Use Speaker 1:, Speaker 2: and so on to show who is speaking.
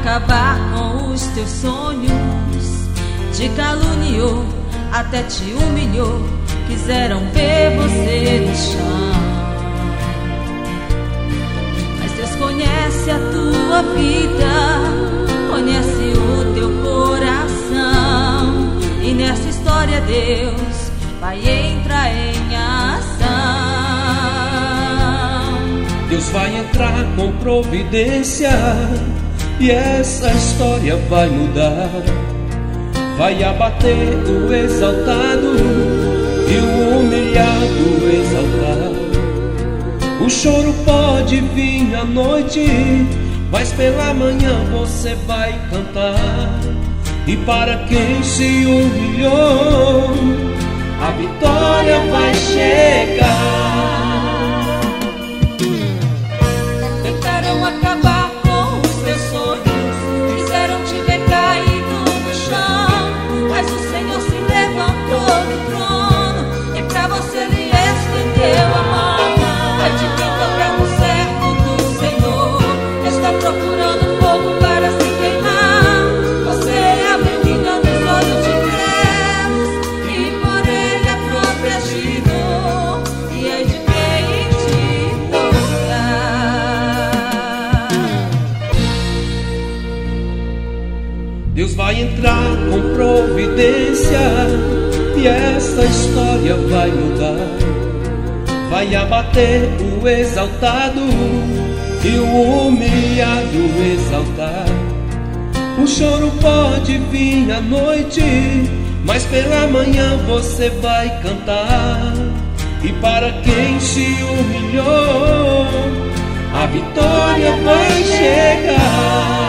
Speaker 1: acabar com os teus sonhos. Te caluniou, até te humilhou, quiseram ver você no chão. Mas Deus conhece a tua vida, conhece o teu coração, e nessa história Deus vai entrar em ação.
Speaker 2: Deus vai entrar com providência, e essa história vai mudar. Vai abater o exaltado e o humilhado exaltar. O choro pode vir à noite, mas pela manhã você vai cantar. E para quem se humilhou, a vitória vai chegar.
Speaker 1: Tentaram acabar com os teus sonhos, quiseram te ver caído no chão, mas o Senhor se levantou do trono e pra você lhe estendeu a mão. Vai de quem toca no cerco do Senhor, está procurando fogo para se queimar. Você é a menina nos olhos de Deus, e por ele é protegido, e é de quem te tocar.
Speaker 2: Deus vai entrar com providência, e essa história vai mudar. Vai abater o exaltado e o humilhado exaltar. O choro pode vir à noite, mas pela manhã você vai cantar. E para quem se humilhou, a vitória vai chegar.